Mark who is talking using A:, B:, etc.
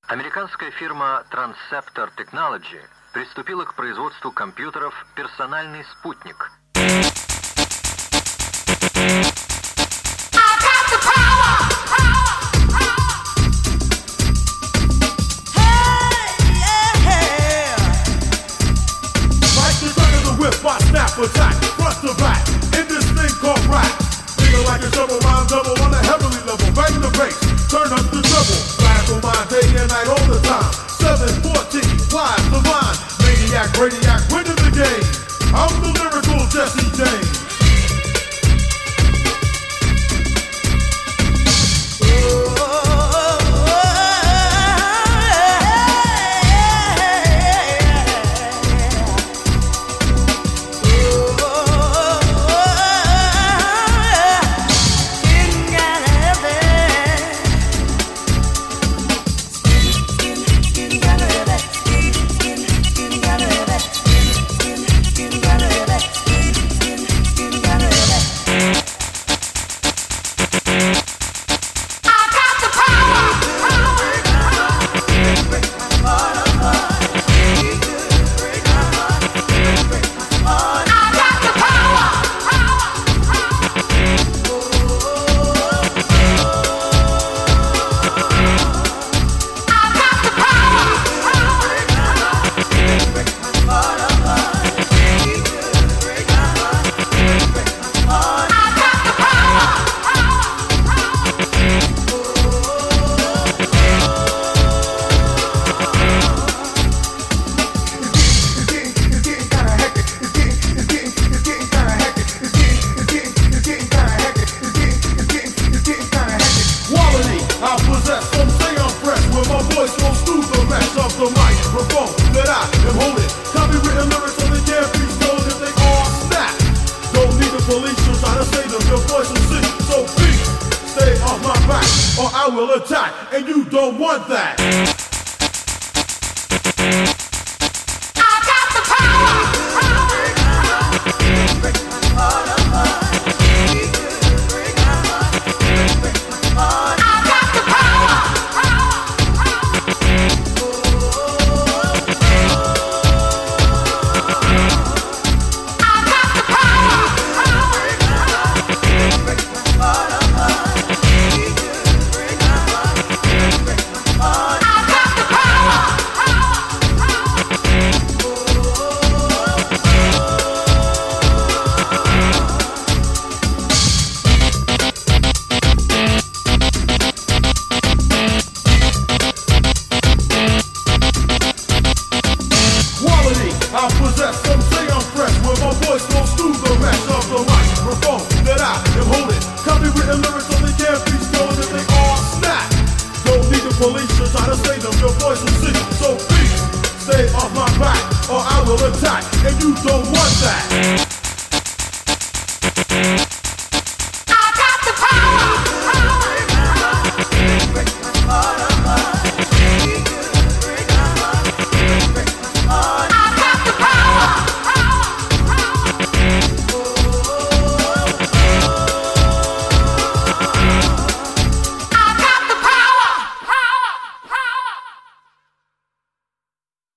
A: Американская фирма Transceptor Technology приступила к производству компьютеров «Персональный спутник».
B: Attack, front to back, in this thing called rap. Feel like a double rhyme double on a heavenly level. Bang the bass, turn up the treble. Blast on my day and night all the time. 714, wise, divine, maniac, radiac, winning the game. I'm the lyrical Jesse James. The microphone that I am holding. Copywritten lyrics so they can't be stolen if they all snap. Don't need the police to try to save them. Your voice will sing. So please stay off my back or I will attack. And you don't want that. I possess, some say I'm fresh, where my voice goes through the rest of the microphone that I am holding. Copywritten lyrics so they can't be stolen if they all snap. Don't need the police to try to save them, your voice will sing. So please, stay off my back or I will attack, and you don't want that.